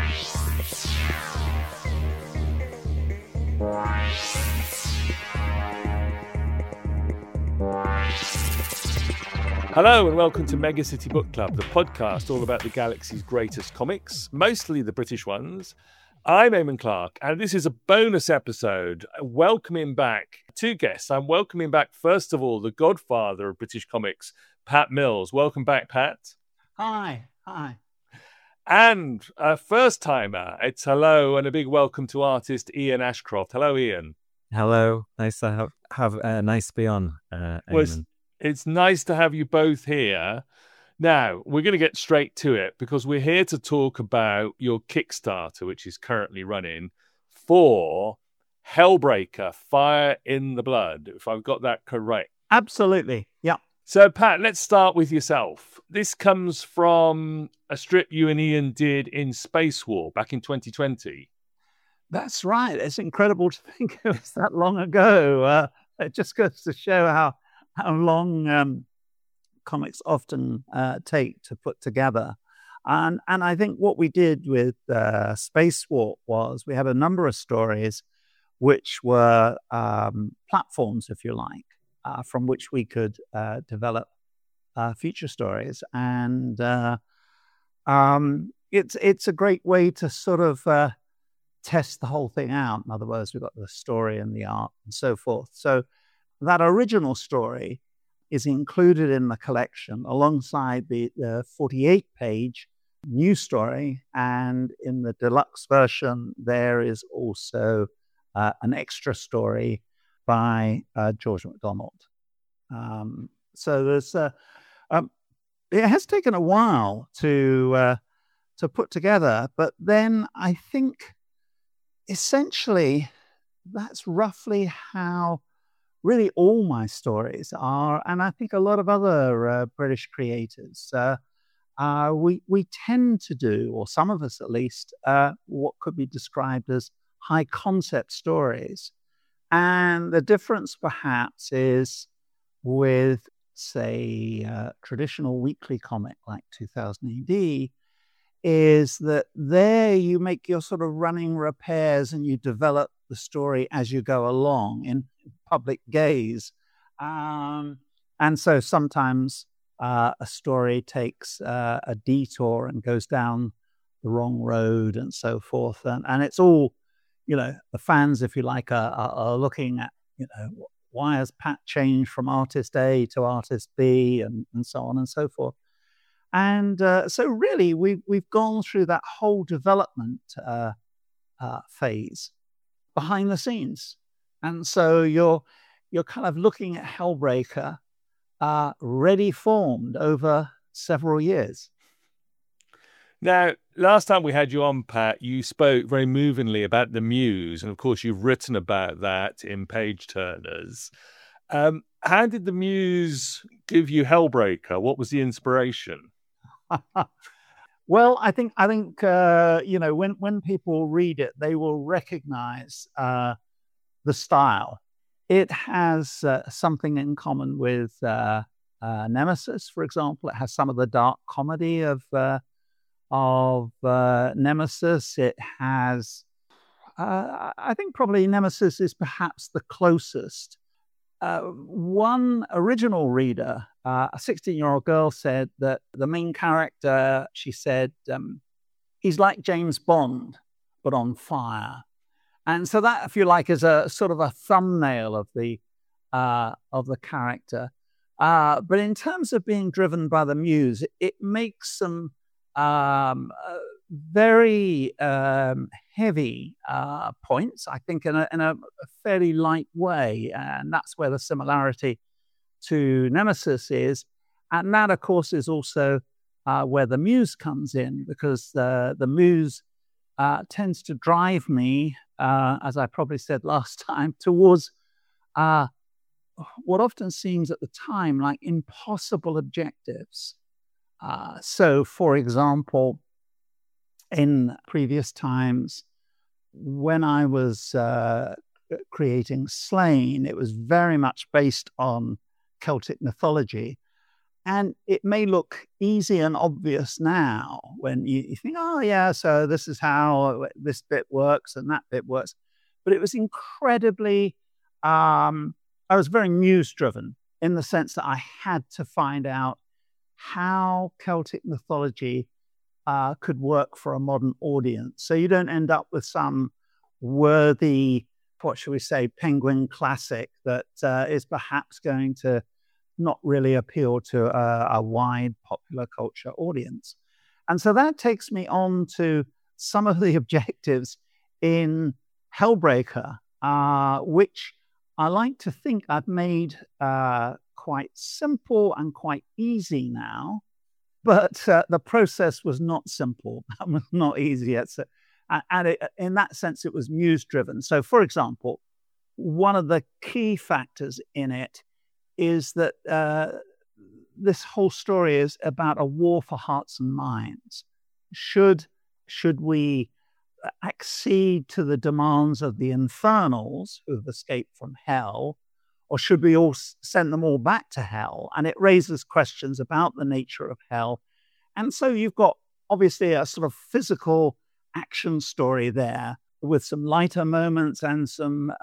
Hello and welcome to Mega City Book Club, the podcast all about the galaxy's greatest comics, mostly the British ones. I'm Eamon Clark, and this is a bonus episode welcoming back two guests. I'm welcoming back, first of all, the godfather of British comics, Pat Mills. Welcome back, Pat. Hi. And a first-timer, it's hello and a big welcome to artist Ian Ashcroft. Hello, Ian. Hello. Nice to nice to be on, Eamon. It's nice to have you both here. Now, we're going to get straight to it because we're here to talk about your Kickstarter, which is currently running for Hellbreaker, Fire in the Blood, if I've got that correct. Absolutely, yeah. So, Pat, let's start with yourself. This comes from a strip you and Ian did in Space War back in 2020. That's right. It's incredible to think it was that long ago. It just goes to show how long comics often take to put together. And I think what we did with Space Walk was we had a number of stories which were platforms, if you like, from which we could develop future stories. And it's a great way to sort of test the whole thing out. In other words, we've got the story and the art and so forth. So that original story is included in the collection alongside the 48-page new story. And in the deluxe version, there is also an extra story by George MacDonald. So there's it has taken a while to put together, but then I think essentially that's roughly how really all my stories are, and I think a lot of other British creators, we tend to do, or some of us at least, what could be described as high concept stories. And the difference perhaps is with, say, a traditional weekly comic like 2000 AD, is that there you make your sort of running repairs and you develop the story as you go along in public gaze. And so sometimes a story takes a detour and goes down the wrong road and so forth. And it's all, the fans, if you like, are looking at, why has Pat changed from artist A to artist B and so on and so forth. And so really we've gone through that whole development phase behind the scenes. And so you're kind of looking at Hellbreaker ready formed over several years. Now, last time we had you on, Pat, you spoke very movingly about the Muse. And of course, you've written about that in Page Turners. How did the Muse give you Hellbreaker? What was the inspiration? Well, I think when people read it, they will recognize the style. It has something in common with Nemesis, for example. It has some of the dark comedy of Nemesis. It has, I think, probably Nemesis is perhaps the closest. One original reader, a 16-year-old girl, said that the main character, she said, he's like James Bond, but on fire. And so that, if you like, is a sort of a thumbnail of the character. But in terms of being driven by the Muse, it makes some very heavy points, I think, in a fairly light way. And that's where the similarity to Nemesis is. And that, of course, is also where the Muse comes in, because the Muse tends to drive me, as I probably said last time, towards what often seems at the time like impossible objectives. So, for example, in previous times, when I was creating Slain, it was very much based on Celtic mythology. And it may look easy and obvious now when you think, oh, yeah, so this is how this bit works and that bit works. But it was incredibly, I was very muse-driven in the sense that I had to find out how Celtic mythology could work for a modern audience. So you don't end up with some worthy, what shall we say, penguin classic that is perhaps going to not really appeal to a wide popular culture audience. And so that takes me on to some of the objectives in Hellbreaker, which I like to think I've made quite simple and quite easy now. But the process was not simple. That was not easy. In that sense, it was muse-driven. So, for example, one of the key factors in it is that this whole story is about a war for hearts and minds. Should we accede to the demands of the Infernals who have escaped from hell, or should we all send them all back to hell? And it raises questions about the nature of hell. And so you've got obviously a sort of physical action story there with some lighter moments and some,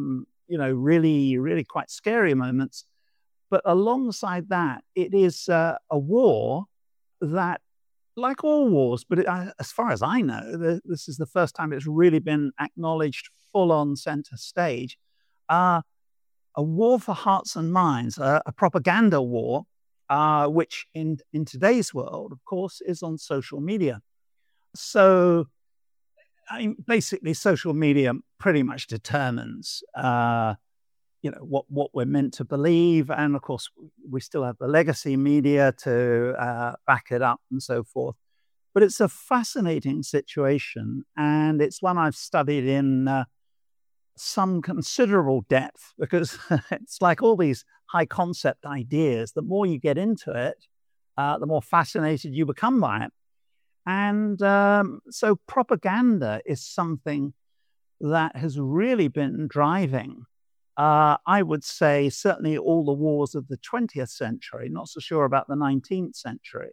really, really quite scary moments. But alongside that, it is a war that, like all wars, but as far as I know, this is the first time it's really been acknowledged full on center stage. A war for hearts and minds, a propaganda war, which in today's world, of course, is on social media. So basically, social media pretty much determines what we're meant to believe. And of course, we still have the legacy media to back it up and so forth. But it's a fascinating situation. And it's one I've studied in some considerable depth, because it's like all these high concept ideas. The more you get into it, the more fascinated you become by it. And so propaganda is something that has really been driving, I would say, certainly all the wars of the 20th century, not so sure about the 19th century,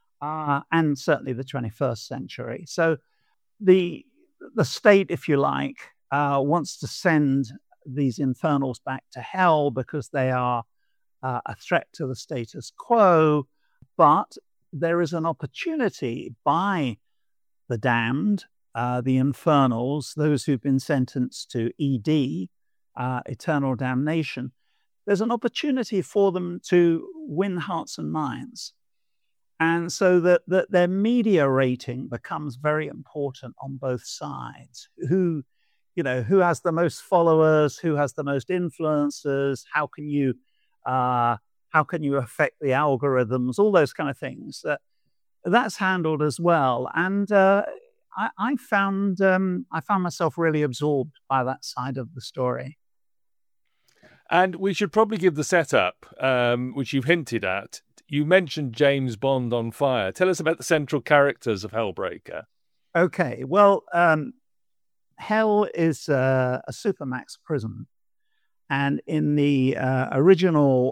and certainly the 21st century. So the state, if you like, wants to send these Infernals back to hell because they are a threat to the status quo, but there is an opportunity by the damned, the Infernals, those who've been sentenced to ED, eternal damnation. There's an opportunity for them to win hearts and minds. And so that their media rating becomes very important on both sides. Who has the most followers, who has the most influencers, how can you affect the algorithms, all those kind of things. That's handled as well. And I found myself really absorbed by that side of the story. And we should probably give the setup, which you've hinted at. You mentioned James Bond on fire. Tell us about the central characters of Hellbreaker. Okay, well, Hell is a supermax prison. And in the original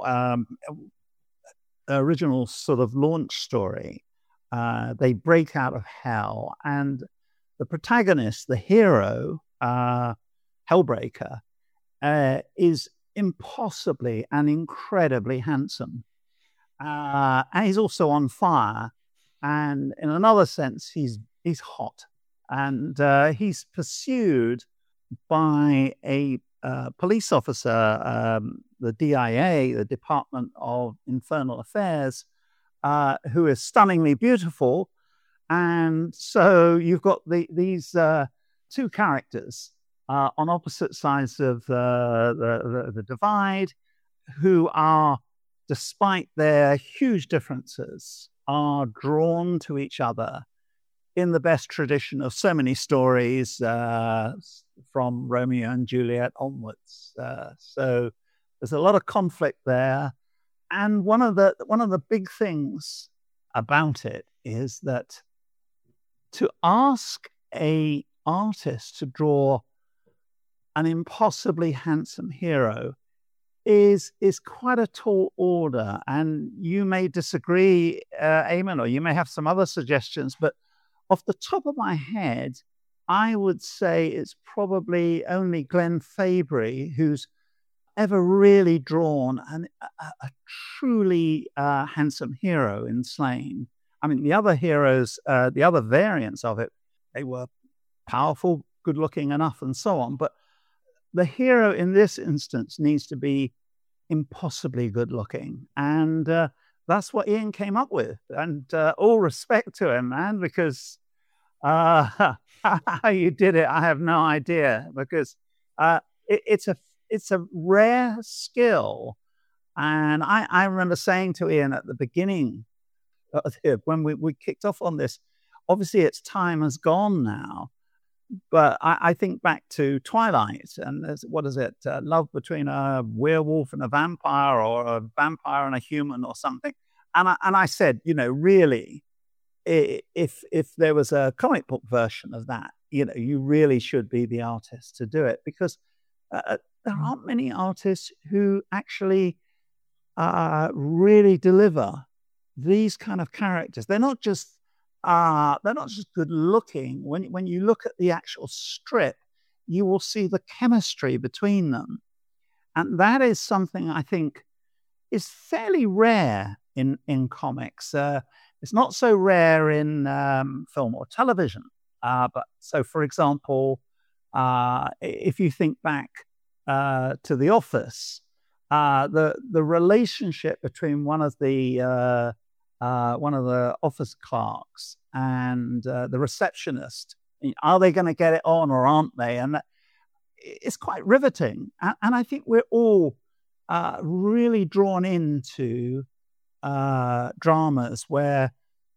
sort of launch story, they break out of hell. And the protagonist, the hero, Hellbreaker, is impossibly and incredibly handsome. And he's also on fire. And in another sense, he's hot. And he's pursued by a police officer, the DIA, the Department of Internal Affairs, who is stunningly beautiful. And so you've got these two characters on opposite sides of the divide, who are, despite their huge differences, are drawn to each other in the best tradition of so many stories from Romeo and Juliet onwards. So there's a lot of conflict there. And one of the big things about it is that to ask an artist to draw an impossibly handsome hero is quite a tall order. And you may disagree, Eamon, or you may have some other suggestions, but off the top of my head, I would say it's probably only Glenn Fabry who's ever really drawn a truly handsome hero in Slain. I mean, the other heroes, the other variants of it, they were powerful, good-looking enough, and so on. But the hero in this instance needs to be impossibly good-looking. And that's what Ian came up with. And all respect to him, man, because how you did it, I have no idea. Because it's a rare skill. And I remember saying to Ian at the beginning, when we kicked off on this, obviously its time has gone now, but I think back to Twilight, and what is it? Love between a werewolf and a vampire, or a vampire and a human, or something. And I said, really, if there was a comic book version of that, you really should be the artist to do it, because there aren't many artists who actually really deliver these kind of characters. They're not just good looking. When you look at the actual strip, you will see the chemistry between them, and that is something I think is fairly rare in comics. It's not so rare in film or television. But so, for example, if you think back to The Office, the relationship between one of the office clerks and the receptionist, are they going to get it on or aren't they? And it's quite riveting. And I think we're all really drawn into dramas where,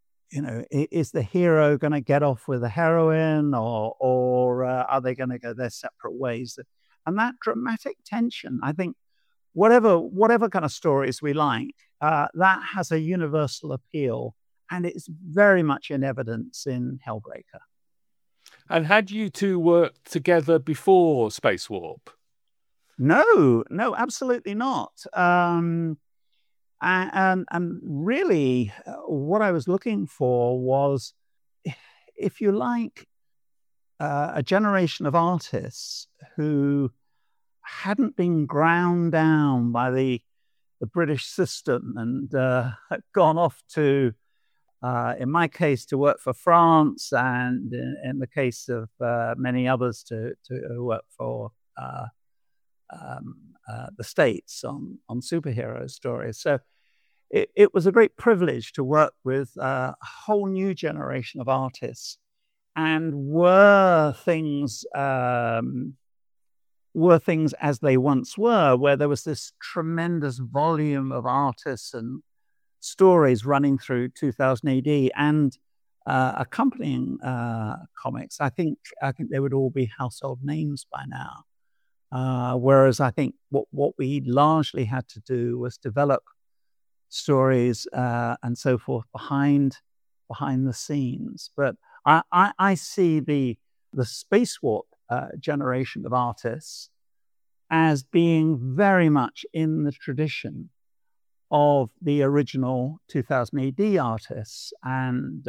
is the hero going to get off with the heroine, or are they going to go their separate ways? And that dramatic tension, I think, whatever kind of stories we like, that has a universal appeal, and it's very much in evidence in Hellbreaker. And had you two worked together before Space Warp? No, absolutely not. And really, what I was looking for was, if you like, a generation of artists who hadn't been ground down by the British system and had gone off to, in my case, to work for France, and in the case of many others, to work for the States on superhero stories. So it was a great privilege to work with a whole new generation of artists, and were things as they once were, where there was this tremendous volume of artists and stories running through 2000 AD and accompanying comics. I think they would all be household names by now. Whereas I think what we largely had to do was develop stories and so forth behind the scenes. But I see the Space Warp generation of artists as being very much in the tradition of the original 2000 AD artists. And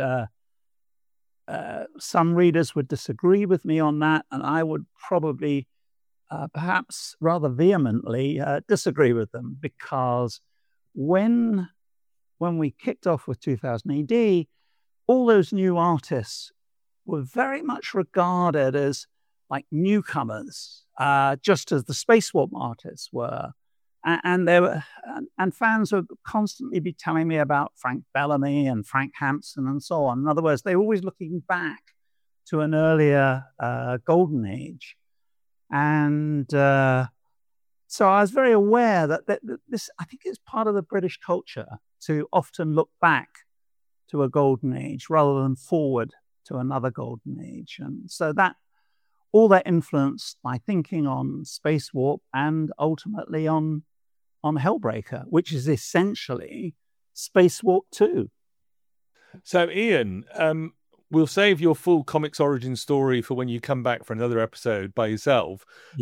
some readers would disagree with me on that, and I would probably perhaps rather vehemently disagree with them, because when we kicked off with 2000 AD, all those new artists were very much regarded as like newcomers, just as the Space Warp artists were. And fans would constantly be telling me about Frank Bellamy and Frank Hampson and so on. In other words, they were always looking back to an earlier golden age. And so I was very aware that this, I think, is part of the British culture to often look back to a golden age rather than forward to another golden age. And so all that influenced my thinking on Space Warp and ultimately on Hellbreaker, which is essentially Space Warp 2. So, Ian, we'll save your full comics origin story for when you come back for another episode by yourself. Yeah. But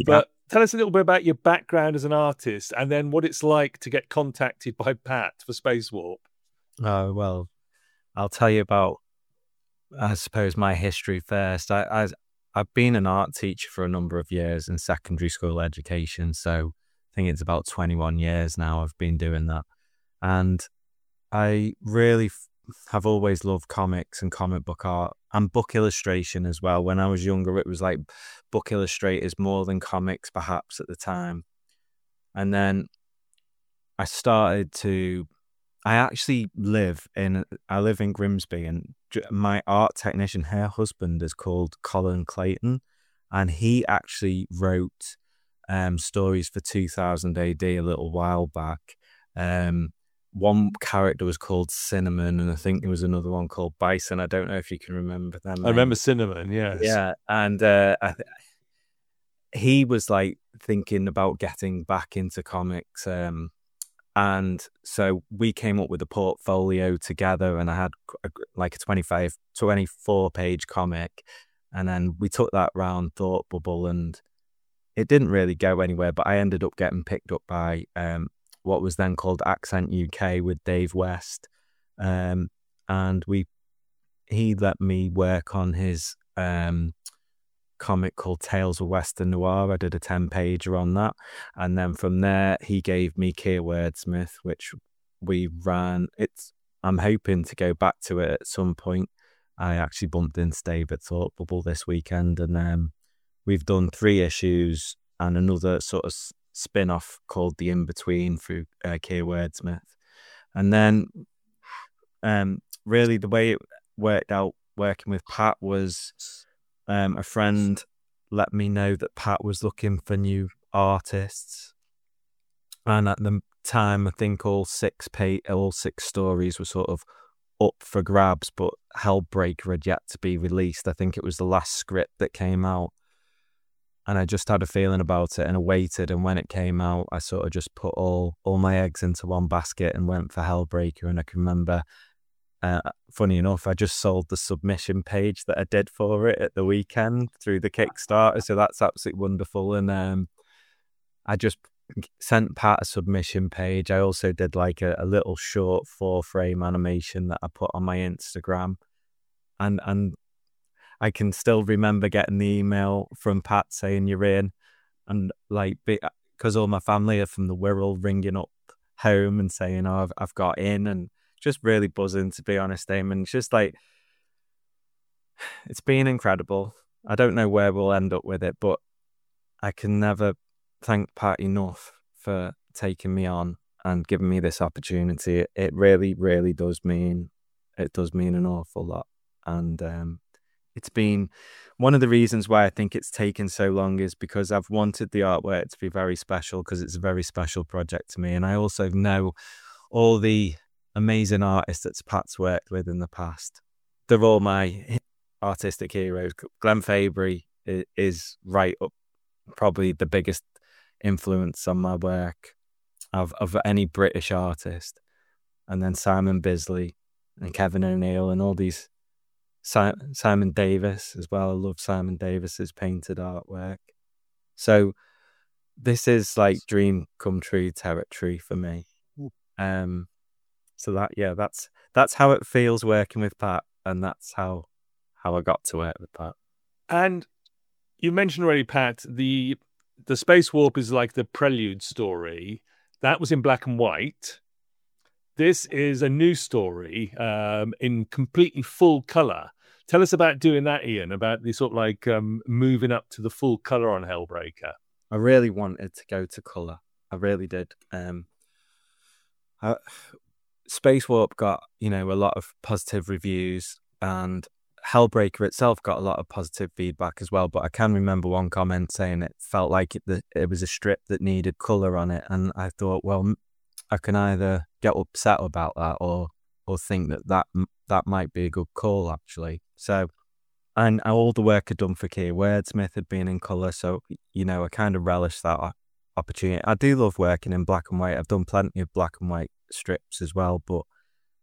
tell us a little bit about your background as an artist and then what it's like to get contacted by Pat for Space Warp. Oh, well, I'll tell you about, I suppose, my history first. I've been an art teacher for a number of years in secondary school education, so I think it's about 21 years now I've been doing that. And I really have always loved comics and comic book art and book illustration as well. When I was younger, it was like book illustrators more than comics perhaps at the time. And then I actually live in Grimsby, and my art technician, her husband, is called Colin Clayton, and he actually wrote stories for 2000 AD a little while back. One character was called Cinnamon, and I think there was another one called Bison. I don't know if you can remember them. I remember Cinnamon, yes. Yeah, and he was like thinking about getting back into comics. And so we came up with a portfolio together, and I had like a 24-page comic. And then we took that round Thought Bubble, and it didn't really go anywhere, but I ended up getting picked up by what was then called Accent UK with Dave West. And he let me work on his comic called Tales of Western Noir. I did a 10-pager on that, and then from there he gave me Keir Wordsmith, which we ran. I'm hoping to go back to it at some point. I actually bumped into Dave at Thought Bubble this weekend, and we've done 3 issues and another sort of spin-off called The In-Between through Keir Wordsmith. And then really the way it worked out working with Pat was a friend let me know that Pat was looking for new artists, and at the time I think all 6 stories were sort of up for grabs, but Hellbreaker had yet to be released. I think it was the last script that came out, and I just had a feeling about it, and I waited, and when it came out I sort of just put all my eggs into one basket and went for Hellbreaker. And I can remember, funny enough, I just sold the submission page that I did for it at the weekend through the Kickstarter, so that's absolutely wonderful. And I just sent Pat a submission page. I also did like a little short 4-frame animation that I put on my Instagram, and I can still remember getting the email from Pat saying you're in, and like because all my family are from the Wirral, ringing up home and saying, oh, I've got in, and just really buzzing, to be honest, Eamon. It's just like, it's been incredible. I don't know where we'll end up with it, but I can never thank Pat enough for taking me on and giving me this opportunity. It really, really does mean an awful lot. And it's been one of the reasons why I think it's taken so long, is because I've wanted the artwork to be very special, because it's a very special project to me. And I also know all the amazing artists that Pat's worked with in the past. They're all my artistic heroes. Glenn Fabry is right up, probably the biggest influence on my work of any British artist. And then Simon Bisley and Kevin O'Neill and all these, Simon Davis as well. I love Simon Davis's painted artwork. So this is like dream come true territory for me. So that's how it feels working with Pat, and that's how I got to work with Pat. And you mentioned already, Pat, the Space Warp is like the prelude story. That was in black and white. This is a new story in completely full colour. Tell us about doing that, Ian, about the sort of like moving up to the full colour on Hellbreaker. I really wanted to go to colour. I really did. Space Warp got, a lot of positive reviews, and Hellbreaker itself got a lot of positive feedback as well. But I can remember one comment saying it felt like it was a strip that needed colour on it. And I thought, well, I can either get upset about that or think that might be a good call, actually. So, and all the work I'd done for Keir Wordsmith had been in colour. So, I kind of relished that opportunity. I do love working in black and white. I've done plenty of black and white strips as well, but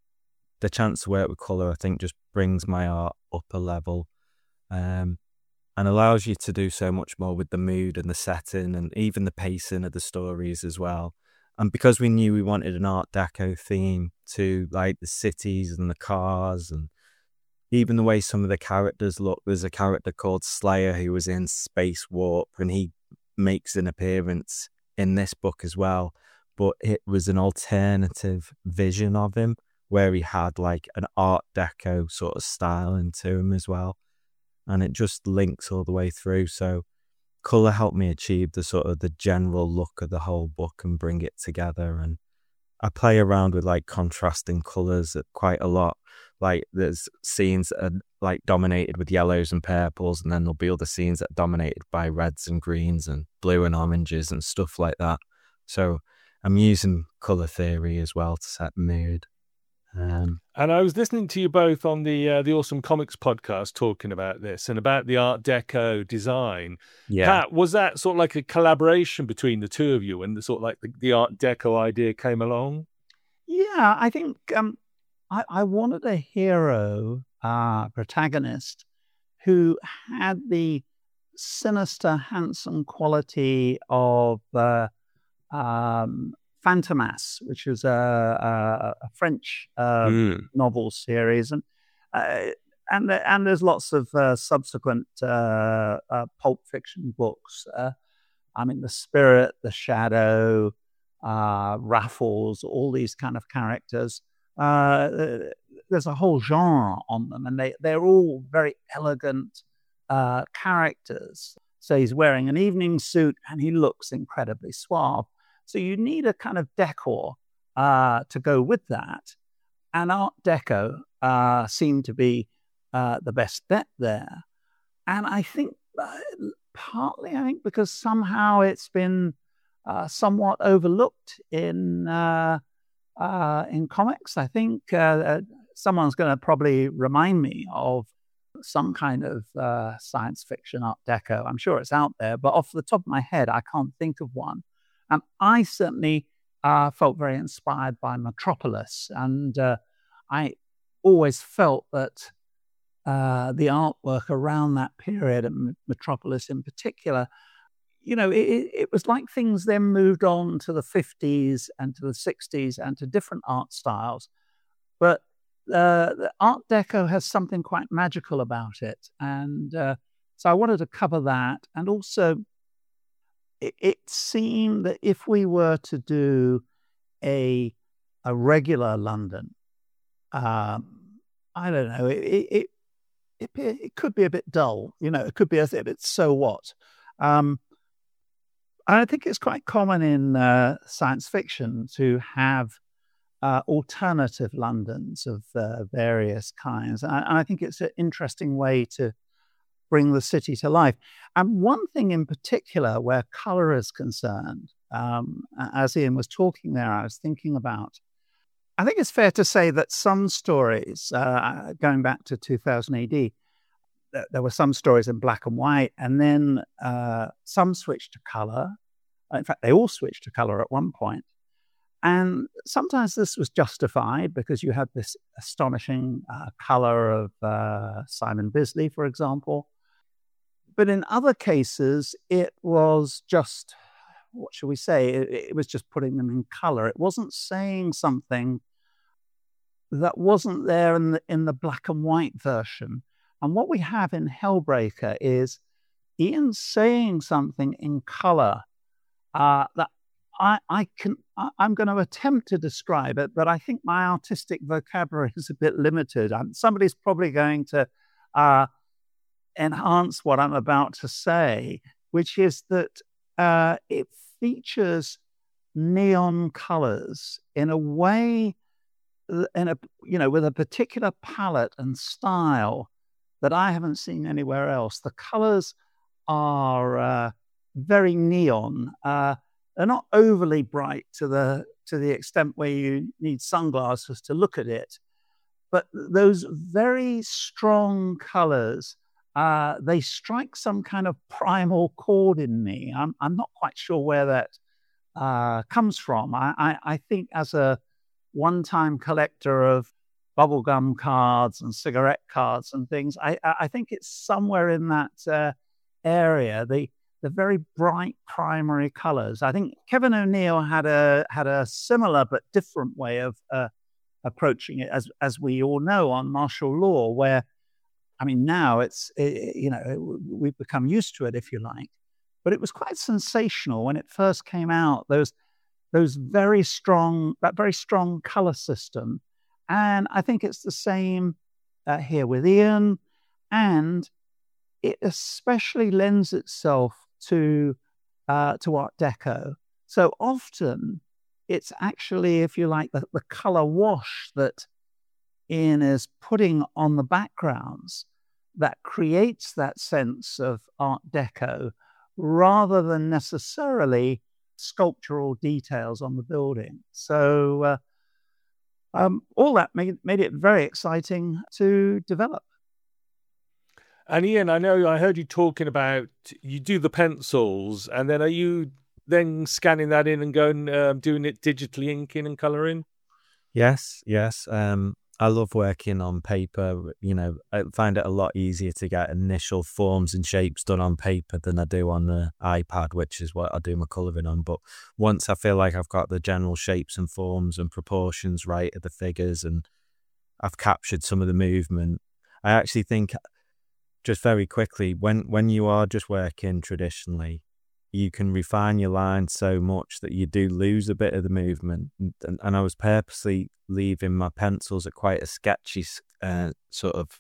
the chance to work with colour, I think, just brings my art up a level. and allows you to do so much more with the mood and the setting and even the pacing of the stories as well. And because we knew we wanted an Art Deco theme to like the cities and the cars and even the way some of the characters look, there's a character called Slayer who was in Space Warp, and he makes an appearance in this book as well. But it was an alternative vision of him where he had like an Art Deco sort of style into him as well. And it just links all the way through. So colour helped me achieve the sort of the general look of the whole book and bring it together. And I play around with like contrasting colours quite a lot. Like there's scenes that are like dominated with yellows and purples, and then there'll be other scenes that are dominated by reds and greens and blue and oranges and stuff like that. So I'm using colour theory as well to set mood. And I was listening to you both on the Awesome Comics podcast talking about this and about the Art Deco design. Yeah. Pat, was that sort of like a collaboration between the two of you and the sort of like the Art Deco idea came along? Yeah, I think I wanted a hero protagonist who had the sinister, handsome quality of Fantomas, which was a French novel series, and there's lots of subsequent pulp fiction books. I mean, The Spirit, The Shadow, Raffles, all these kind of characters. There's a whole genre on them, and they're all very elegant characters. So he's wearing an evening suit, and he looks incredibly suave. So you need a kind of decor to go with that. And Art Deco seemed to be the best bet there. And I think partly, because somehow it's been somewhat overlooked in comics. I think someone's going to probably remind me of some kind of science fiction Art Deco. I'm sure it's out there, but off the top of my head, I can't think of one. And I certainly felt very inspired by Metropolis. And I always felt that the artwork around that period, and Metropolis in particular, it was like things then moved on to the 50s and to the 60s and to different art styles. But the Art Deco has something quite magical about it. And so I wanted to cover that. And also, it seemed that if we were to do a regular London, I don't know, it could be a bit dull, it could be a bit so what. I think it's quite common in science fiction to have alternative Londons of various kinds. And I think it's an interesting way to bring the city to life. And one thing in particular where colour is concerned, as Ian was talking there, I was thinking about, I think it's fair to say that some stories, going back to 2000 AD, there were some stories in black and white, and then some switched to colour. In fact, they all switched to colour at one point. And sometimes this was justified because you had this astonishing colour of Simon Bisley, for example. But in other cases, it was just, what shall we say? It was just putting them in colour. It wasn't saying something that wasn't there in the black and white version. And what we have in Hellbreaker is Ian saying something in colour that I'm going to attempt to describe it, but I think my artistic vocabulary is a bit limited. Somebody's probably going to enhance what I'm about to say, which is that it features neon colors in a way, with a particular palette and style that I haven't seen anywhere else. The colors are very neon. They're not overly bright to the extent where you need sunglasses to look at it, but those very strong colors, they strike some kind of primal chord in me. I'm not quite sure where that comes from. I think as a one-time collector of bubblegum cards and cigarette cards and things. I think it's somewhere in that area, the very bright primary colors. I think Kevin O'Neill had a similar but different way of approaching it, as we all know, on martial law, where, I mean, now it's, we've become used to it, if you like, but it was quite sensational when it first came out, that very strong color system. And I think it's the same here with Ian, and it especially lends itself to Art Deco. So often it's actually, if you like, the color wash that Ian is putting on the backgrounds that creates that sense of Art Deco, rather than necessarily sculptural details on the building. So all that made it very exciting to develop. And Ian, I heard you talking about, you do the pencils, and then are you then scanning that in and going doing it digitally, inking and colouring? Yes. I love working on paper. I find it a lot easier to get initial forms and shapes done on paper than I do on the iPad, which is what I do my colouring on. But once I feel like I've got the general shapes and forms and proportions right of the figures, and I've captured some of the movement, I actually think, just very quickly, when you are just working traditionally, you can refine your lines so much that you do lose a bit of the movement. And I was purposely leaving my pencils at quite a sketchy sort of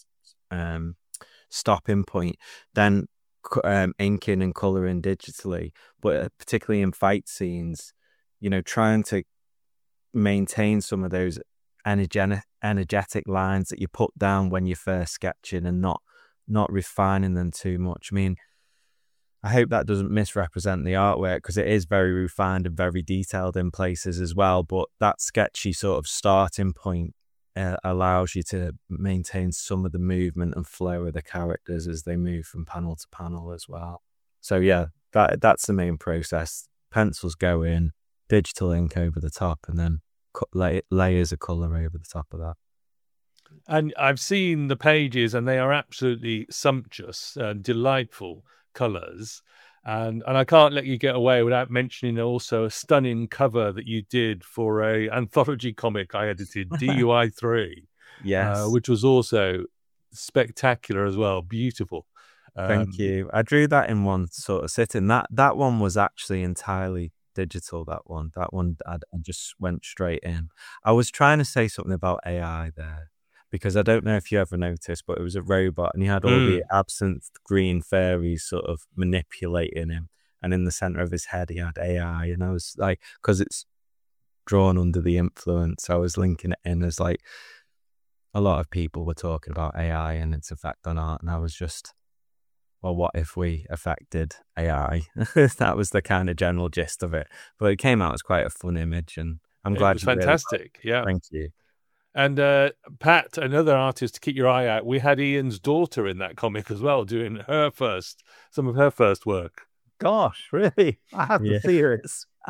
stopping point, then inking and colouring digitally. But particularly in fight scenes, trying to maintain some of those energetic lines that you put down when you're first sketching, and not refining them too much. I mean, I hope that doesn't misrepresent the artwork, because it is very refined and very detailed in places as well. But that sketchy sort of starting point allows you to maintain some of the movement and flow of the characters as they move from panel to panel as well. So yeah, that's the main process. Pencils go in, digital ink over the top, and then layers of colour over the top of that. And I've seen the pages, and they are absolutely sumptuous and delightful colours, and I can't let you get away without mentioning also a stunning cover that you did for a anthology comic I edited, DUI 3. Yes, which was also spectacular as well. Beautiful. Thank you. I drew that in one sort of sitting. That one was actually entirely digital. That one I just went straight in. I was trying to say something about AI there, because I don't know if you ever noticed, but it was a robot, and he had all the absinthe green fairies sort of manipulating him. And in the center of his head, he had AI. And I was like, because it's drawn under the influence, I was linking it in as like, a lot of people were talking about AI and its effect on art. And I was just, well, what if we affected AI? That was the kind of general gist of it. But it came out as quite a fun image, and I'm glad. It was fantastic. Yeah. Thank you. And Pat, another artist to keep your eye out, we had Ian's daughter in that comic as well, doing some of her first work. Gosh, really? I have to see her.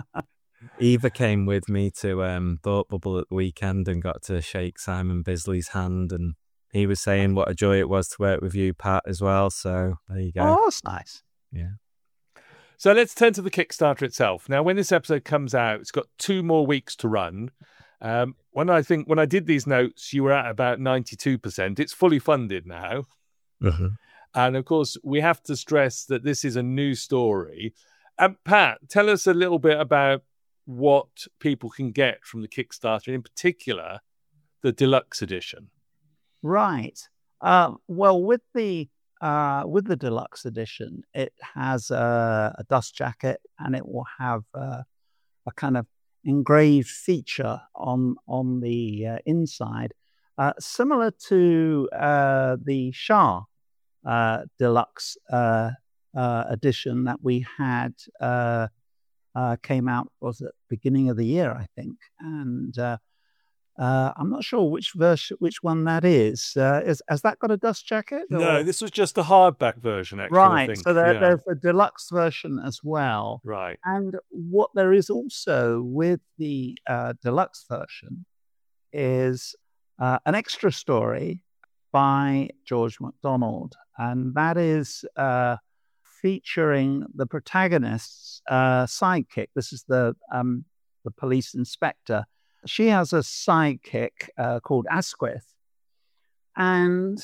Eva came with me to Thought Bubble at the weekend and got to shake Simon Bisley's hand, and he was saying what a joy it was to work with you, Pat, as well. So there you go. Oh, that's nice. Yeah. So let's turn to the Kickstarter itself. Now, when this episode comes out, it's got 2 more weeks to run. When I did these notes, you were at about 92%. It's fully funded now. Mm-hmm. And of course, we have to stress that this is a new story. Pat, tell us a little bit about what people can get from the Kickstarter, and in particular, the deluxe edition. Right. Well, with the deluxe edition, it has a dust jacket, and it will have a kind of engraved feature on the inside, similar to the Shah deluxe edition that we had came out, was it beginning of the year, I think, and I'm not sure which one that is. Has that got a dust jacket? Or? No, this was just a hardback version, actually. Right, I think. So there's a deluxe version as well. Right. And what there is also with the deluxe version is an extra story by George MacDonald, and that is featuring the protagonist's sidekick. This is the police inspector. She has a sidekick called Asquith, and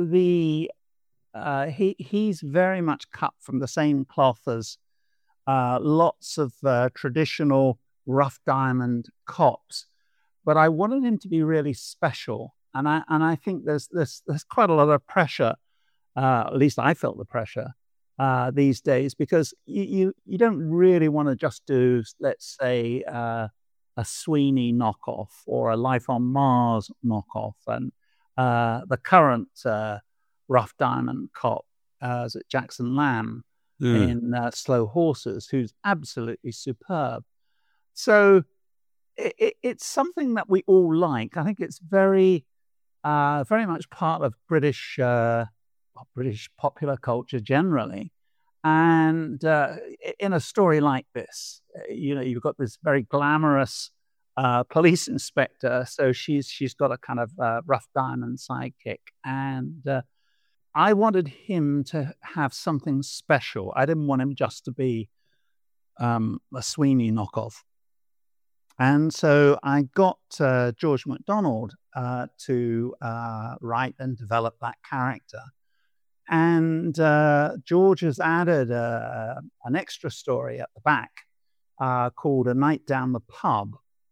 he's very much cut from the same cloth as lots of traditional rough diamond cops, but I wanted him to be really special, and I think there's quite a lot of pressure. At least I felt the pressure these days, because you don't really want to just do, let's say, a Sweeney knockoff or a Life on Mars knockoff, and the current rough diamond cop is it Jackson Lamb in Slow Horses, who's absolutely superb. So it's something that we all like. I think it's very much part of British popular culture generally. And in a story like this, you've got this very glamorous police inspector. So she's got a kind of rough diamond sidekick. And I wanted him to have something special. I didn't want him just to be a Sweeney knockoff. And so I got George MacDonald to write and develop that character. And George has added an extra story at the back called A Night Down the Pub.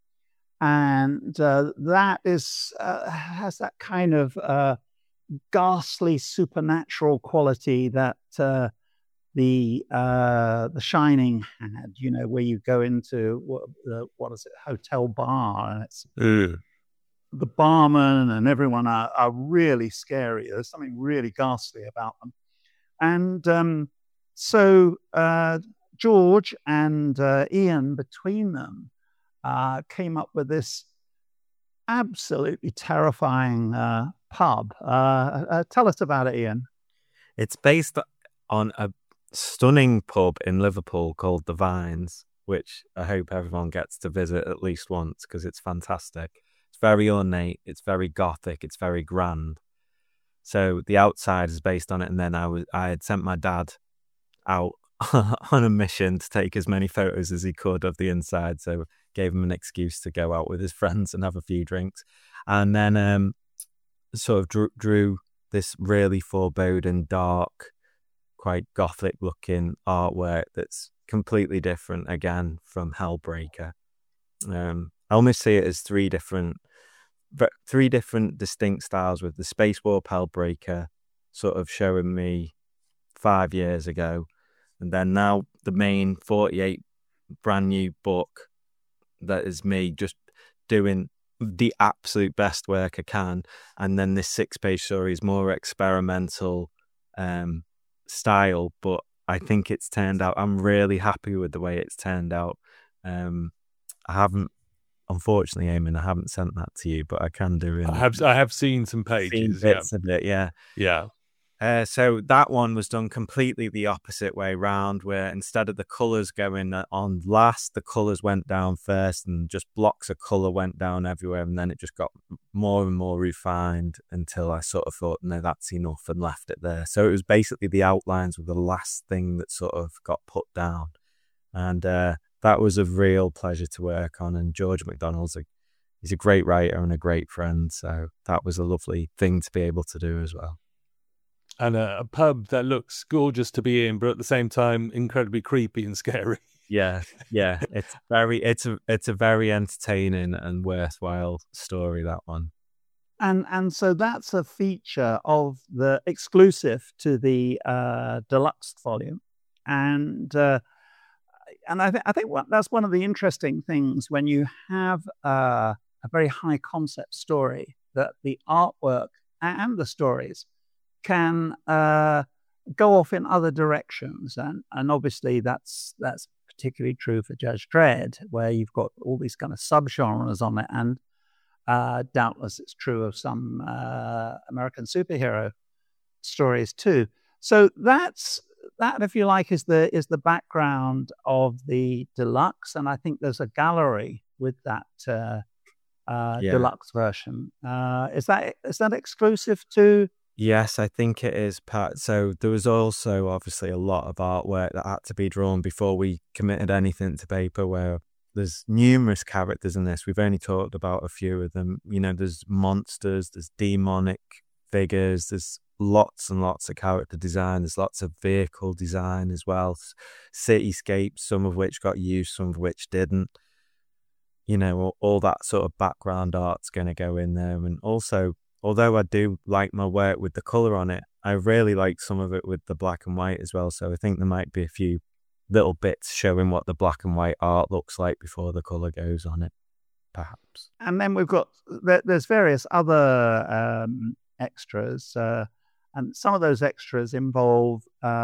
And that is has that kind of ghastly supernatural quality that the Shining had, where you go into what is it, hotel bar, and it's the barman and everyone are really scary. There's something really ghastly about them. And so George and Ian, between them, came up with this absolutely terrifying pub. Tell us about it, Ian. It's based on a stunning pub in Liverpool called The Vines, which I hope everyone gets to visit at least once, because it's fantastic. It's very ornate, it's very gothic, it's very grand. So the outside is based on it, and then I had sent my dad out on a mission to take as many photos as he could of the inside, so gave him an excuse to go out with his friends and have a few drinks. And then sort of drew this really foreboding, dark, quite gothic looking artwork that's completely different again from Hellbreaker. I almost see it as three different distinct styles, with the Space Warp Hellbreaker sort of showing me 5 years ago, and then now the main 48 brand new book that is me just doing the absolute best work I can, and then this 6-page story is more experimental style, but I think it's turned out. I'm really happy with the way it's turned out. I haven't, unfortunately, Eamon, I haven't sent that to you, but I can do it. I have seen some pages. Seen bits of it, yeah. So that one was done completely the opposite way round, where instead of the colours going on last, the colours went down first, and just blocks of colour went down everywhere, and then it just got more and more refined until I sort of thought, no, that's enough, and left it there. So it was basically the outlines were the last thing that sort of got put down, and that was a real pleasure to work on. And George MacDonald's he's a great writer and a great friend, so that was a lovely thing to be able to do as well. And a pub that looks gorgeous to be in, but at the same time incredibly creepy and scary. Yeah. It's a very entertaining and worthwhile story, that one. And so that's a feature of the exclusive to the deluxe volume, and I think that's one of the interesting things when you have a very high concept story, that the artwork and the stories can go off in other directions, and obviously that's particularly true for Judge Dredd, where you've got all these kind of subgenres on it, and doubtless it's true of some American superhero stories too. So that, if you like, is the background of the deluxe, and I think there's a gallery with that deluxe version. Is that exclusive to? Yes, I think it is, Pat. So there was also obviously a lot of artwork that had to be drawn before we committed anything to paper, where there's numerous characters in this. We've only talked about a few of them. You know, there's monsters, there's demonic figures, there's lots and lots of character design, there's lots of vehicle design as well, cityscapes, some of which got used, some of which didn't. You know, all that sort of background art's going to go in there. And also, although I do like my work with the colour on it, I really like some of it with the black and white as well. So I think there might be a few little bits showing what the black and white art looks like before the colour goes on it, perhaps. And then we've got, there's various other extras, and some of those extras involve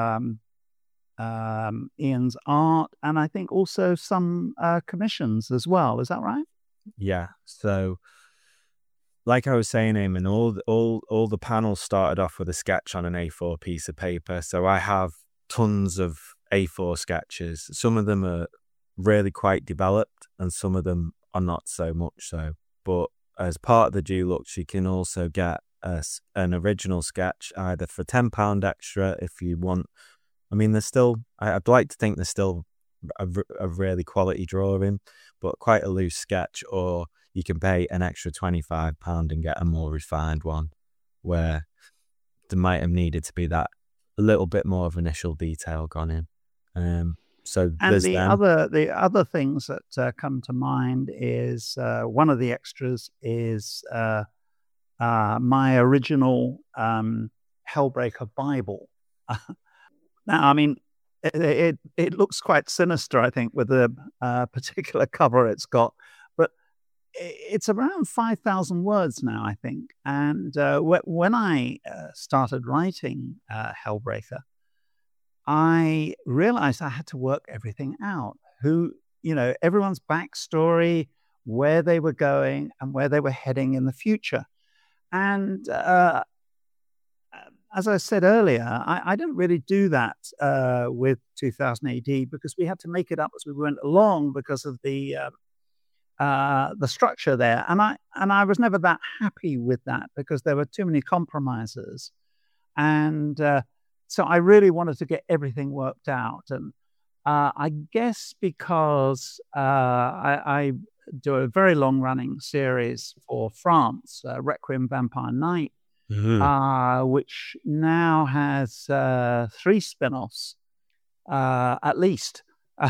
Ian's art, and I think also some commissions as well. Is that right? Yeah. So, like I was saying, Eamon, all the panels started off with a sketch on an A4 piece of paper. So I have tons of A4 sketches. Some of them are really quite developed, and some of them are not so much so. But as part of the Dulux, you can also get an original sketch either for £10 extra if you want. I mean, there's still, I'd like to think there's still a really quality drawing, but quite a loose sketch, or you can pay an extra £25 and get a more refined one where there might have needed to be that a little bit more of initial detail gone in. So and there's the other things that come to mind is one of the extras is my original Hellbreaker Bible. Now, I mean, it looks quite sinister, I think, with the particular cover it's got, but it's around 5,000 words now, I think. And when I started writing Hellbreaker, I realized I had to work everything out. Everyone's backstory, where they were going, and where they were heading in the future. And as I said earlier, I didn't really do that with 2000 AD because we had to make it up as we went along because of the structure there. And I was never that happy with that because there were too many compromises. And so I really wanted to get everything worked out. And I guess because I do a very long-running series for France, Requiem Vampire Knight, which now has 3 spin-offs, at least.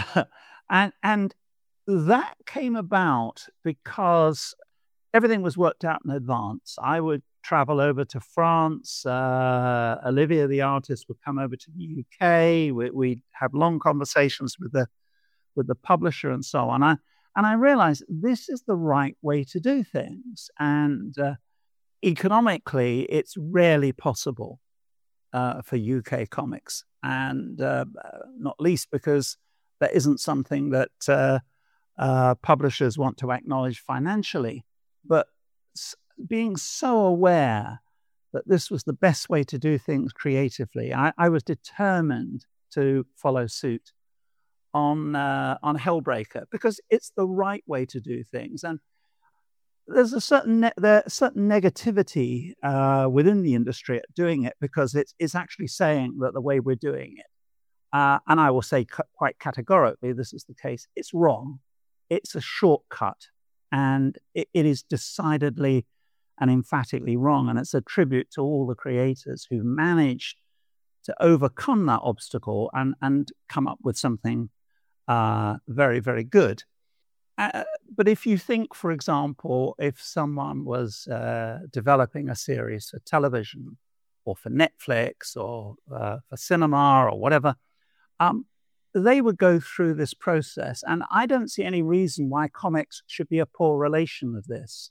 And that came about because everything was worked out in advance. I would travel over to France. Olivia, the artist, would come over to the UK. We'd have long conversations with the publisher and so on. And I realized this is the right way to do things. And economically, it's rarely possible for UK comics. And not least because that isn't something that publishers want to acknowledge financially. But being so aware that this was the best way to do things creatively, I was determined to follow suit on Hellbreaker because it's the right way to do things. And there's a certain negativity within the industry at doing it because it's actually saying that the way we're doing it, and I will say quite categorically, this is the case, it's wrong. It's a shortcut, and it is decidedly and emphatically wrong. And it's a tribute to all the creators who managed to overcome that obstacle and come up with something very, very good. But if you think, for example, if someone was developing a series for television or for Netflix or for cinema or whatever, they would go through this process. And I don't see any reason why comics should be a poor relation of this.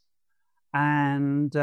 And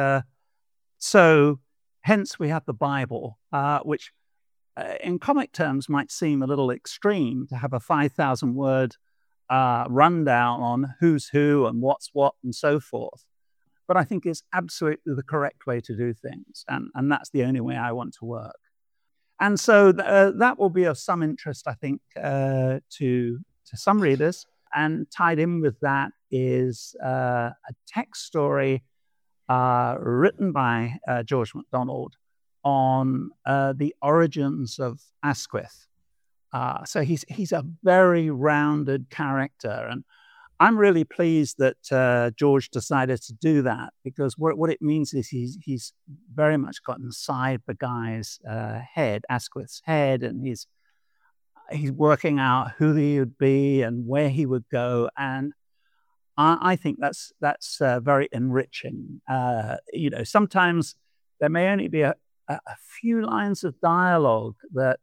so hence we have the Bible, which in comic terms might seem a little extreme to have a 5,000 word rundown on who's who and what's what and so forth. But I think it's absolutely the correct way to do things. And that's the only way I want to work. And so that will be of some interest, I think, to some readers. And tied in with that is a text story written by George MacDonald on the origins of Asquith. So he's a very rounded character, and I'm really pleased that George decided to do that, because what it means is he's very much got inside the guy's head, Asquith's head, and he's working out who he would be and where he would go, and I think that's very enriching. Sometimes there may only be a few lines of dialogue that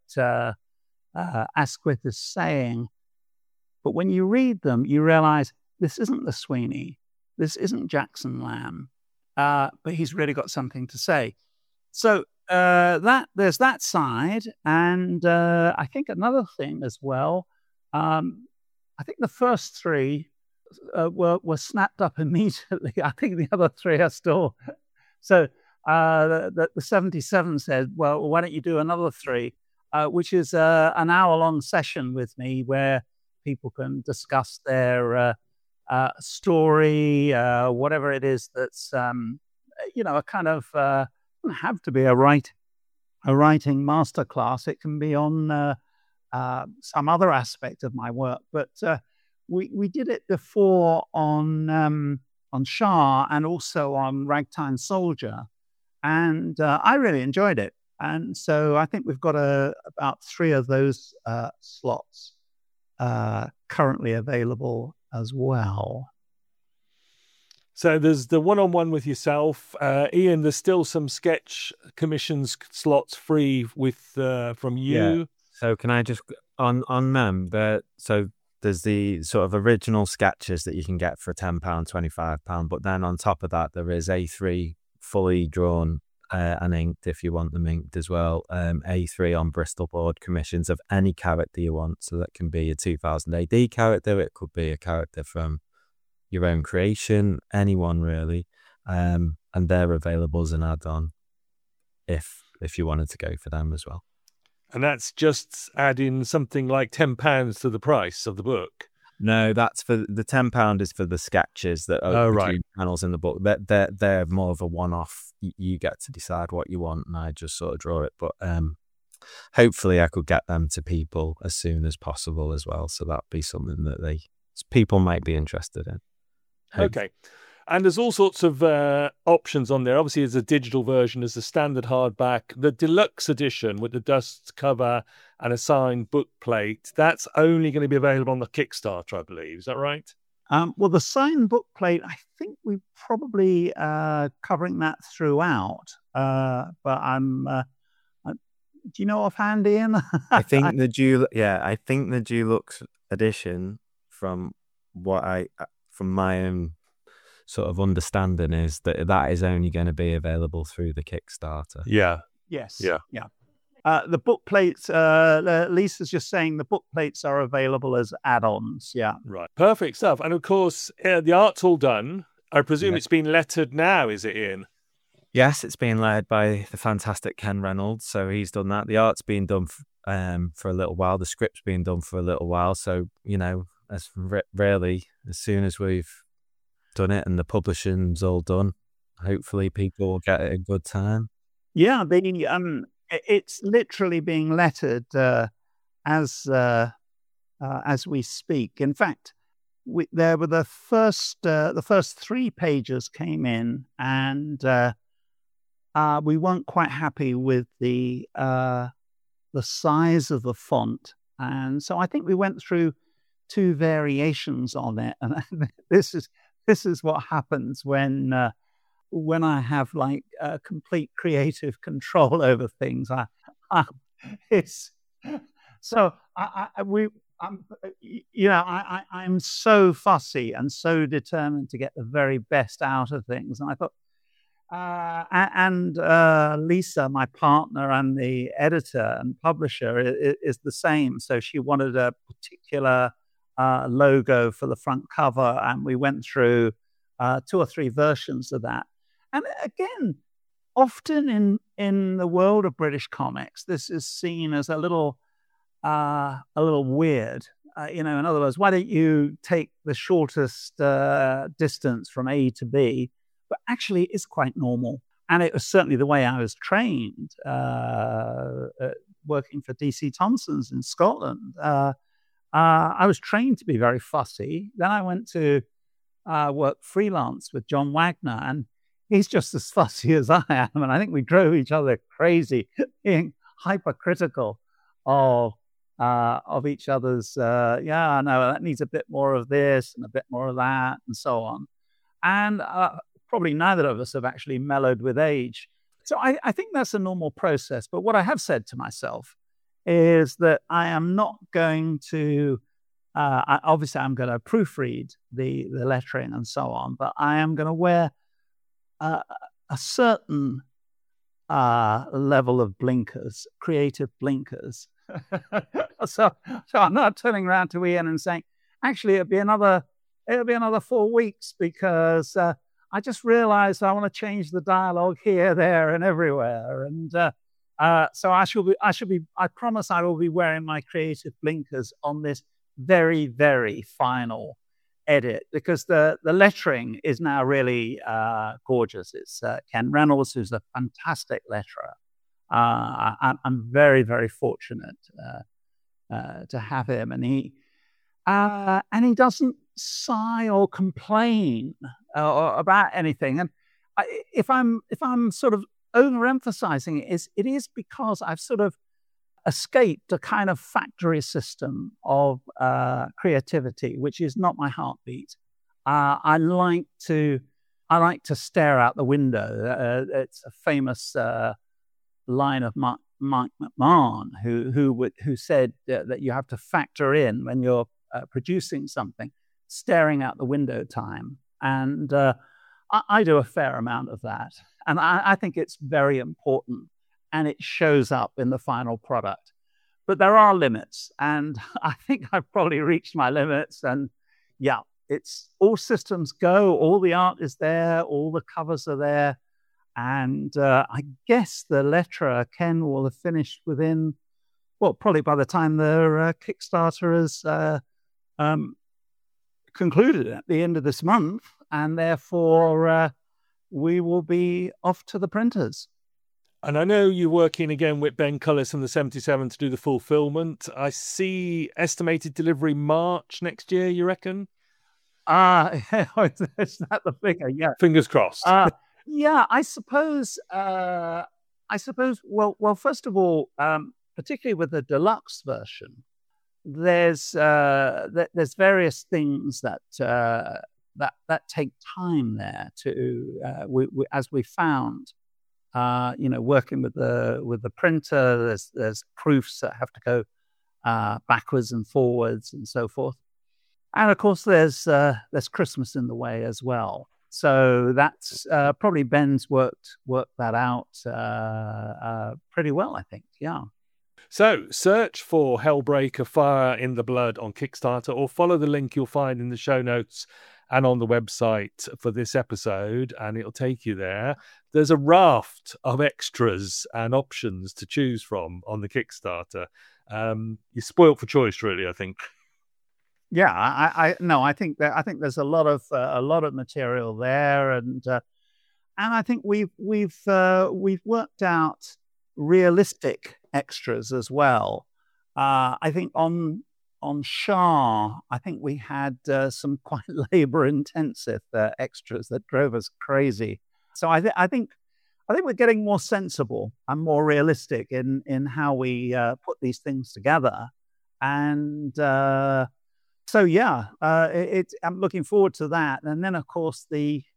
Asquith is saying, but when you read them, you realize this isn't the Sweeney, this isn't Jackson Lamb, but he's really got something to say. So there's that side, and I think another thing as well. I think the first three were snapped up immediately. I think the other three are still. So the 77 said, "Well, why don't you do another three?" Which is an hour-long session with me where people can discuss their story, whatever it is that's, a kind of, doesn't have to be a writing masterclass. It can be on some other aspect of my work. But we did it before on Shah and also on Ragtime Soldier, and I really enjoyed it. And so I think we've got about 3 of those slots currently available as well. So there's the one-on-one with yourself, Ian. There's still some sketch commissions slots free with from you. Yeah. So can I just on them? So there's the sort of original sketches that you can get for £10, £25, but then on top of that there is A3 fully drawn and inked, if you want them inked as well. A3 on Bristol board commissions of any character you want. So that can be a 2000 AD character. It could be a character from your own creation, anyone really. And they're available as an add-on if you wanted to go for them as well. And that's just adding something like £10 to the price of the book. No, that's for the £10 is for the sketches that are between panels in the book. They're more of a one-off. You get to decide what you want, and I just sort of draw it. But hopefully, I could get them to people as soon as possible as well. So that'd be something that people might be interested in. Okay. And there's all sorts of options on there. Obviously, there's a digital version, there's a standard hardback, the deluxe edition with the dust cover and a signed book plate. That's only going to be available on the Kickstarter, I believe. Is that right? Well, the signed book plate, I think we're probably covering that throughout. But do you know offhand, Ian? I think the deluxe edition, from my own sort of understanding, is that is only going to be available through the Kickstarter. Yeah. Yes. Yeah. The book plates, Lisa's just saying the book plates are available as add-ons. Yeah. Right. Perfect stuff. And of course, the art's all done. I presume It's been lettered now, is it, Ian? Yes, it's being led by the fantastic Ken Reynolds. So he's done that. The art's been done for a little while. The script's been done for a little while. So, as soon as we've done it and the publishing's all done, hopefully people will get it a good time. Yeah, it's literally being lettered as we speak. In fact, there were the first 3 pages came in, and we weren't quite happy with the size of the font, and so I think we went through 2 variations on it, and this is what happens when I have like complete creative control over things. I'm so fussy and so determined to get the very best out of things. And I thought, Lisa, my partner and the editor and publisher, is the same. So she wanted a particular logo for the front cover, and we went through 2 or 3 versions of that. And again, often in the world of British comics, this is seen as a little weird. in other words, why don't you take the shortest distance from A to B? But actually, it's quite normal. And it was certainly the way I was trained working for DC Thomson's in Scotland. I was trained to be very fussy. Then I went to work freelance with John Wagner, and he's just as fussy as I am. And I think we drove each other crazy, being hypercritical of each other's, that needs a bit more of this and a bit more of that and so on. And probably neither of us have actually mellowed with age. So I think that's a normal process. But what I have said to myself is that I am not going to, obviously I'm going to proofread the lettering and so on, but I am going to wear a certain level of blinkers, creative blinkers. So I'm not turning around to Ian and saying, actually, it'll be another 4 weeks because I just realized I want to change the dialogue here, there, and everywhere. And so I promise I will be wearing my creative blinkers on this very, very final edit, because the lettering is now really gorgeous. It's Ken Reynolds, who's a fantastic letterer. I'm very, very fortunate to have him, and he doesn't sigh or complain about anything. And if I'm sort of overemphasizing it is because I've sort of escaped a kind of factory system of creativity, which is not my heartbeat. I like to stare out the window. It's a famous line of Mike McMahon, who said that you have to factor in when you're producing something, staring out the window time. And I do a fair amount of that. And I think it's very important, and it shows up in the final product. But there are limits, and I think I've probably reached my limits. And yeah, it's all systems go. All the art is there. All the covers are there. And I guess the letterer, Ken, will have finished within, probably by the time the Kickstarter is concluded at the end of this month. And therefore, we will be off to the printers. And I know you're working again with Ben Cullis and the 77 to do the fulfillment. I see estimated delivery March next year, you reckon? Is that the figure? Yeah. Fingers crossed. Yeah, I suppose. Well, first of all, particularly with the deluxe version, there's various things that take time there to as we found. Working with the printer, there's proofs that have to go backwards and forwards and so forth, and of course there's Christmas in the way as well. So that's probably Ben's worked that out pretty well, I think. Yeah. So search for Hellbreaker Fire in the Blood on Kickstarter, or follow the link you'll find in the show notes and on the website for this episode, and it'll take you there. There's a raft of extras and options to choose from on the Kickstarter. You're spoiled for choice, really, I think. Yeah, I think there's a lot of material there, and I think we've worked out realistic extras as well. I think on Shah, I think we had some quite labor-intensive extras that drove us crazy. So I think we're getting more sensible and more realistic in how we put these things together. And so yeah, I'm looking forward to that. And then of course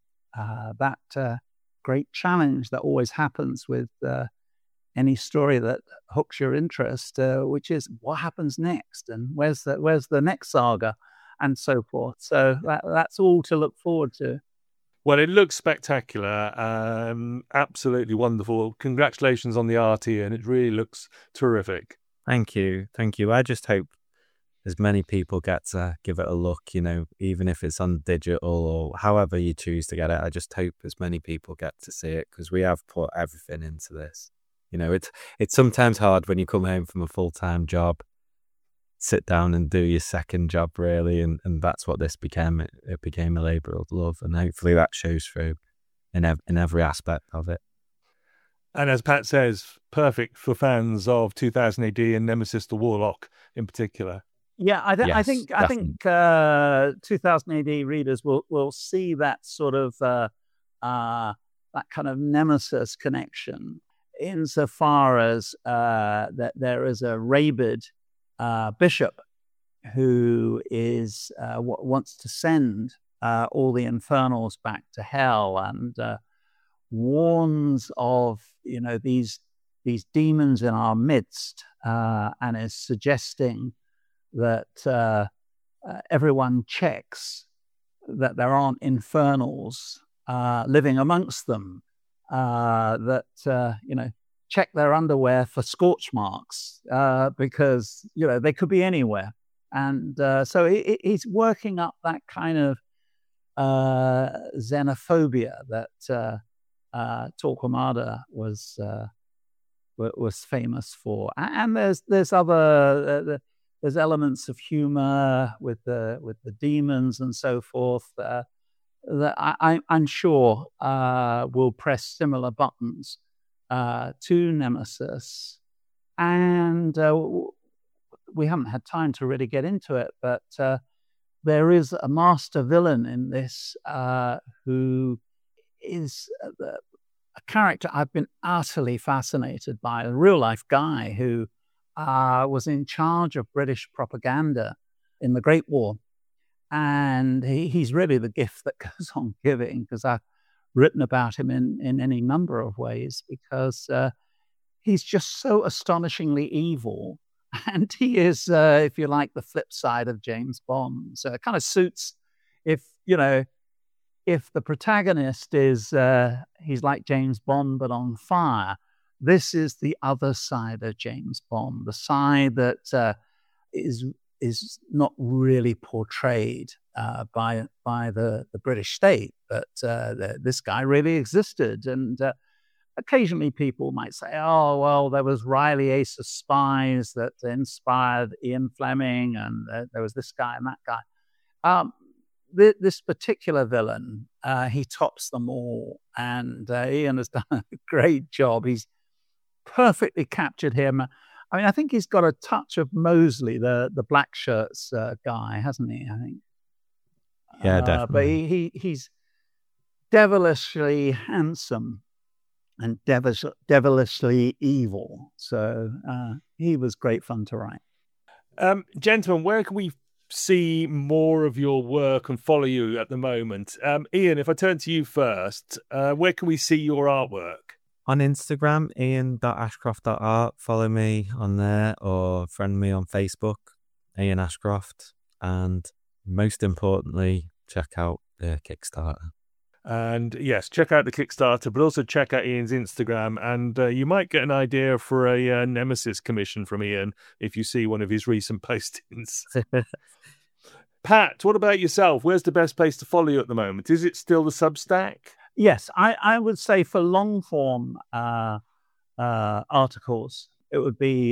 that great challenge that always happens with any story that hooks your interest, which is what happens next, and where's the next saga, and so forth. So that's all to look forward to. Well, it looks spectacular, absolutely wonderful. Congratulations on the art, Ian. It really looks terrific. Thank you. I just hope as many people get to give it a look, even if it's on digital or however you choose to get it. I just hope as many people get to see it, because we have put everything into this. It's sometimes hard when you come home from a full-time job sit down and do your second job, really. And that's what this became. It became a labour of love, and hopefully that shows through in every aspect of it. And as Pat says, perfect for fans of 2000 AD and Nemesis the Warlock in particular. Yeah, I think 2000 AD readers will see that sort of that kind of Nemesis connection, insofar as that there is a rabid bishop who is wants to send all the infernals back to hell, and warns of these demons in our midst, and is suggesting that everyone checks that there aren't infernals living amongst them, check their underwear for scorch marks, because they could be anywhere. And so he's working up that kind of xenophobia that Torquemada was famous for. And there's other there's elements of humor with the demons and so forth that I'm sure will press similar buttons to Nemesis. And we haven't had time to really get into it, but there is a master villain in this who is a character I've been utterly fascinated by, a real-life guy who was in charge of British propaganda in the Great War. And he's really the gift that goes on giving, because I've written about him in any number of ways, because he's just so astonishingly evil. And he is, if you like, the flip side of James Bond. So it kind of suits if the protagonist is, he's like James Bond, but on fire. This is the other side of James Bond, the side that is not really portrayed by the British state, but this guy really existed. And occasionally people might say, oh, well, there was Riley Ace of Spies that inspired Ian Fleming, and there was this guy and that guy. This particular villain, he tops them all, and Ian has done a great job. He's perfectly captured him. I mean, I think he's got a touch of Mosley, the black shirts guy, hasn't he? I think. Yeah, definitely. But he's devilishly handsome and devilishly evil. So he was great fun to write. Gentlemen, where can we see more of your work and follow you at the moment? Ian, if I turn to you first, where can we see your artwork? On Instagram, ian.ashcroft.art. Follow me on there, or friend me on Facebook, Ian Ashcroft. And most importantly, check out the Kickstarter. And yes, check out the Kickstarter, but also check out Ian's Instagram. And you might get an idea for a Nemesis commission from Ian if you see one of his recent postings. Pat, what about yourself? Where's the best place to follow you at the moment? Is it still the Substack? Yes, I would say for long form articles, it would be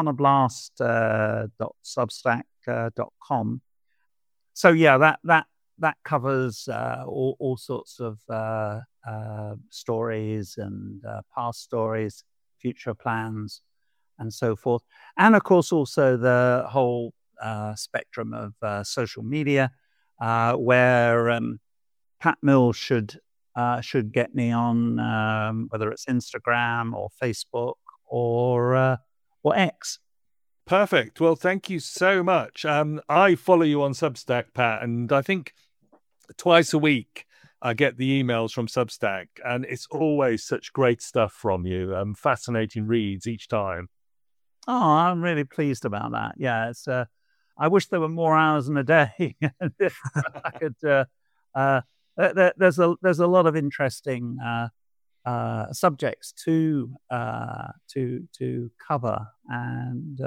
iconoblast.substack.com. So yeah, that covers all sorts of stories and past stories, future plans, and so forth. And of course, also the whole spectrum of social media, where Pat Mills should get me on, whether it's Instagram or Facebook or X. Perfect. Well, thank you so much. I follow you on Substack, Pat, and I think twice a week I get the emails from Substack, and it's always such great stuff from you. Fascinating reads each time. Oh, I'm really pleased about that. Yeah, it's. I wish there were more hours in a day. I could. There's a lot of interesting subjects to cover, and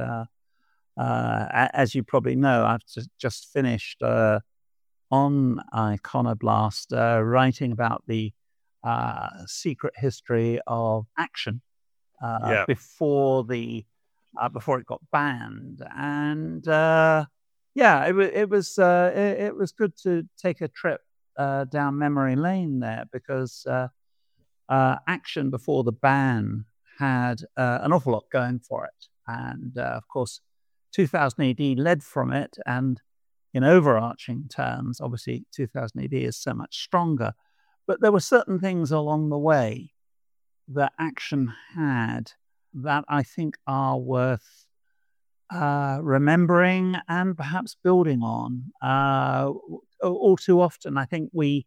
as you probably know, I've just finished on Iconoblast writing about the secret history of action before the before it got banned. And it was good to take a trip down memory lane there, because Action before the ban had an awful lot going for it. And of course, 2000 AD led from it. And in overarching terms, obviously 2000 AD is so much stronger. But there were certain things along the way that Action had that I think are worth remembering and perhaps building on. All too often, I think we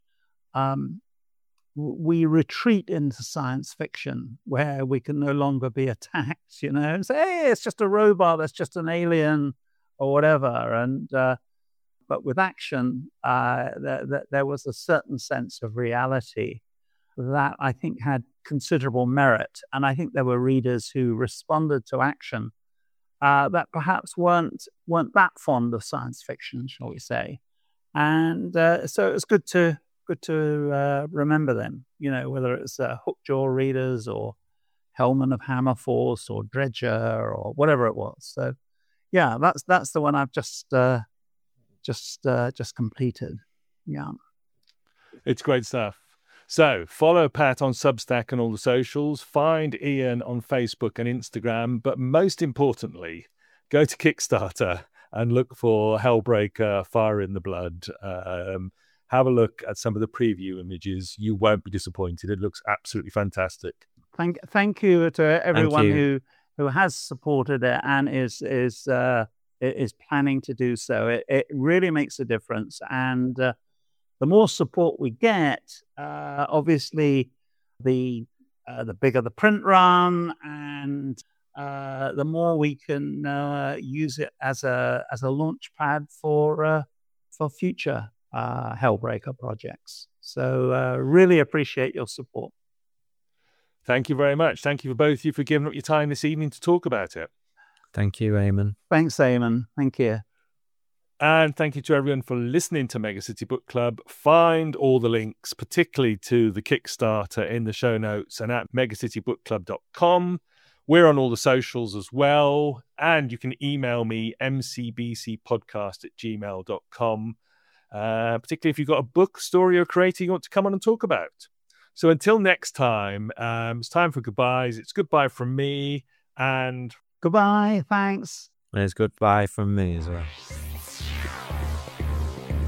retreat into science fiction where we can no longer be attacked, and say, hey, it's just a robot, it's just an alien or whatever. And but with Action, there was a certain sense of reality that I think had considerable merit. And I think there were readers who responded to Action that perhaps weren't that fond of science fiction, shall we say. And so it was good to remember them, whether it's Hookjaw readers or Hellman of Hammerforce or Dredger or whatever it was. So yeah, that's the one I've just completed. Yeah. It's great stuff. So follow Pat on Substack and all the socials, find Ian on Facebook and Instagram, but most importantly, go to Kickstarter and look for Hellbreaker Fire in the Blood. Have a look at some of the preview images. You won't be disappointed. It looks absolutely fantastic. Thank you to everyone who has supported it and is planning to do so. It really makes a difference. And the more support we get, obviously, the bigger the print run, and the more we can use it as a launch pad for future Hellbreaker projects. So really appreciate your support. Thank you very much. Thank you for both of you for giving up your time this evening to talk about it. Thank you, Eamon. Thanks, Eamon. Thank you. And thank you to everyone for listening to Mega City Book Club. Find all the links, particularly to the Kickstarter, in the show notes and at megacitybookclub.com. We're on all the socials as well. And you can email me, mcbcpodcast@gmail.com, particularly if you've got a book, story, or creator you want to come on and talk about. So until next time, it's time for goodbyes. It's goodbye from me and... Goodbye, thanks. And it's goodbye from me as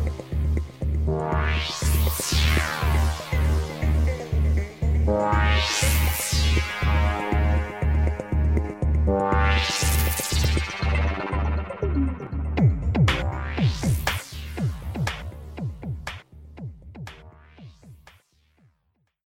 well.